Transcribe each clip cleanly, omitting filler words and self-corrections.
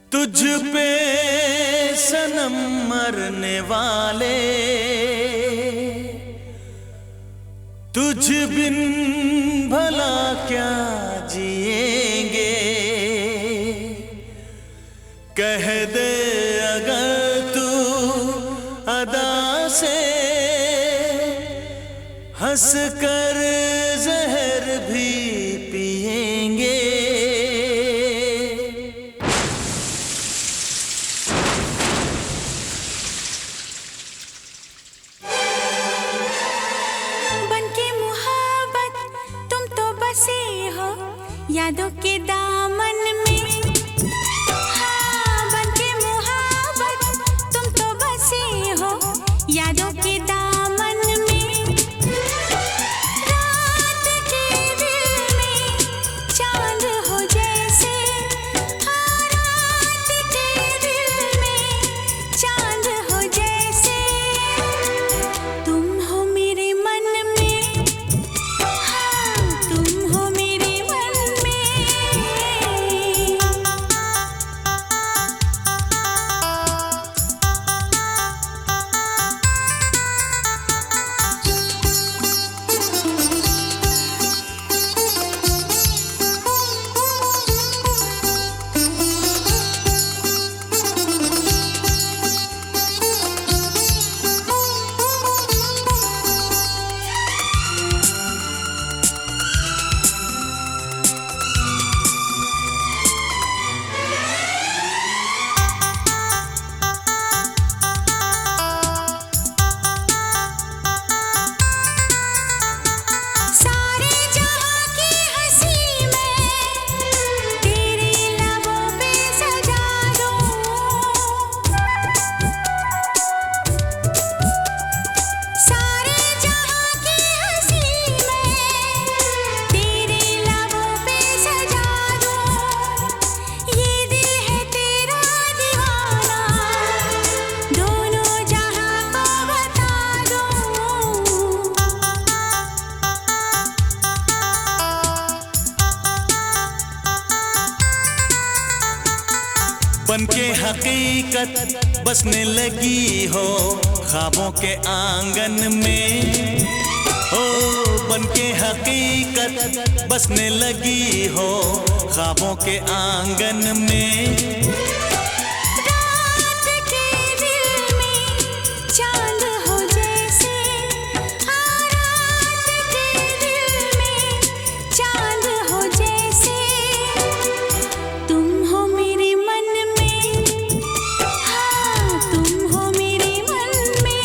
तुझ पे सनम मरने वाले, तुझ बिन भला क्या जिएंगे। कह दे अगर तू अदा से, हंस कर जहर भी पिएंगे। यादों के दामन में, हाँ बनके मुहाबत तुम तो बसे हो यादों के दामन में। रात के दिल में चांद हो जैसे, हाँ रात के दिल में चांद हो जैसे। तुम हो मेरे मन में, हाँ तुम हो मेरे मन में। बनके हकीकत बसने लगी हो ख्वाबों के आंगन में। ओ बनके हकीकत बसने लगी हो ख्वाबों के आंगन में। रात के दिल में चांद हो जैसे, हाँ रात के दिल में चांद हो जैसे। तुम हो मेरे मन में, हाँ तुम हो मेरे मन में।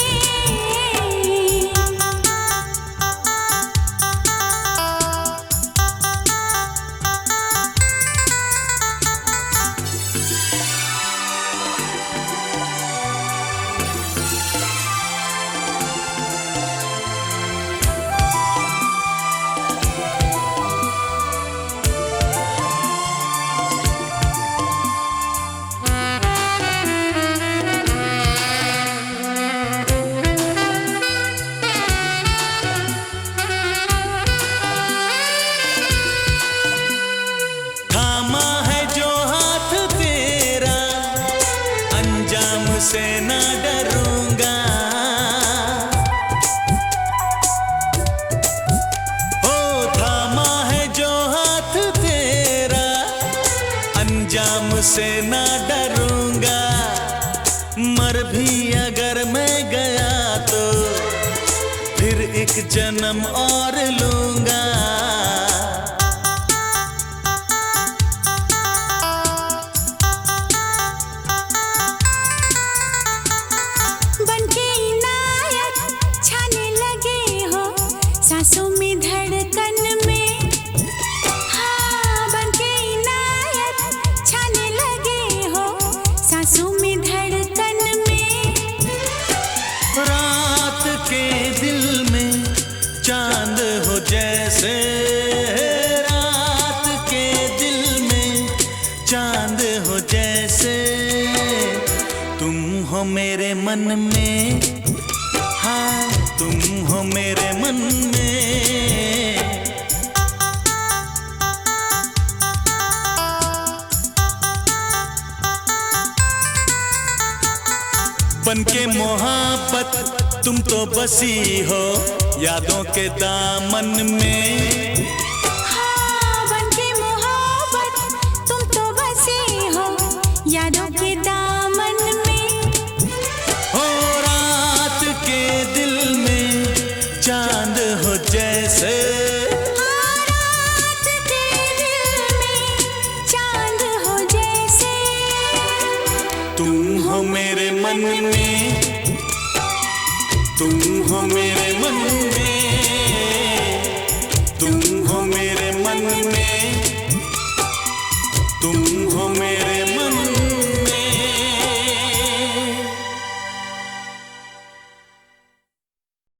से ना डरूंगा, ओ थामा है जो हाथ तेरा, अंजाम से ना डरूंगा। मर भी अगर मैं गया तो फिर एक जन्म और लूंगा। सांसों में धड़कन में, हाँ बनके इनायत छाने लगे हो सांसों में धड़कन में। रात के दिल में चांद हो जैसे, रात के दिल में चांद हो जैसे। तुम हो मेरे मन में, हाँ तुम हो मेरे मन में। बनके मोहब्बत तुम तो बसी हो यादों के दामन में। हाँ, बनके मोहब्बत तुम तो बसी हो यादों के दामन में। हो रात के दिल में चांद हो जैसे, हाँ, रात के दिल में चांद हो जैसे। तुम हो मेरे मन में, तुम हो मेरे मन में।